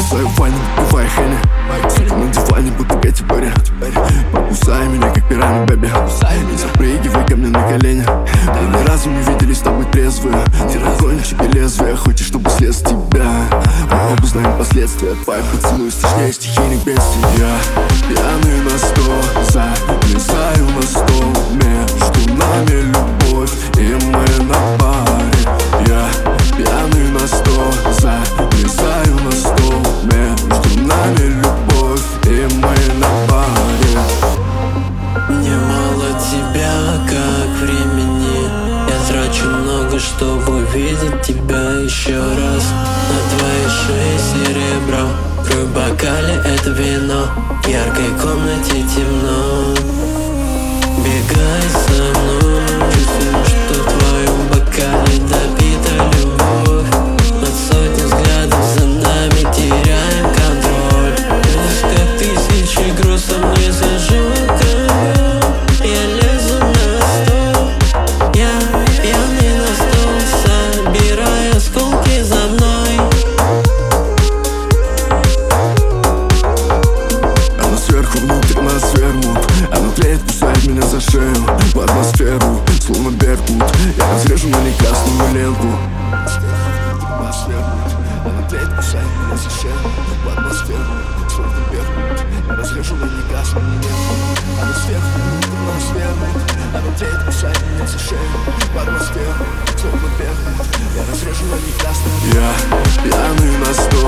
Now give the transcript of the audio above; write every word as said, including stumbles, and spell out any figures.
свою ванну, выпивая Хенни. Сидя на диване, будто Кэти Перри. Покусай меня, как пиранья, бэби. Не запрыгивай ко мне на колени. Мы ни разу не виделись с тобой трезвые. Ты разгонишь себе лезвие, хочешь, чтобы слез с тебя. Мы оба знаем последствия. Твои поцелуй страшнее стихийных бедствий. Я пьяный на сто, залезаю на стол. Между нами любовь, и мы на паре. Я пьяный на сто, залезаю на стол. Между нами любовь, и мы на паре. Мне мало тебя, как времени. Я трачу много, чтобы увидеть тебя еще раз. На твоей шее серебро, кровь в бокале — это вино. В яркой комнате темно. Бегай со мной, чувствую, что в твоем бокале допита любовь. От сотни взглядов за нами теряем контроль. Лишь как тысячи грузов мне зажжет огонь. Я лезу на стол, я пьяный на стол, собирай осколки за мной. Она сверху внутрь нас вернут. Она тлеет, кусает меня за шею в атмосферу, словно беркут. Я разрежу на ней красную ленку. Она тлеет, кусает меня за шею в атмосферу, словно беркут. Я разрежу на ней красную ленку. Она сверху внутрь нас вернут. Она тлеет, кусает меня за шею в атмосферу, словно беркут. Я разрежу на ней красную ленку. Я пьяный на сто,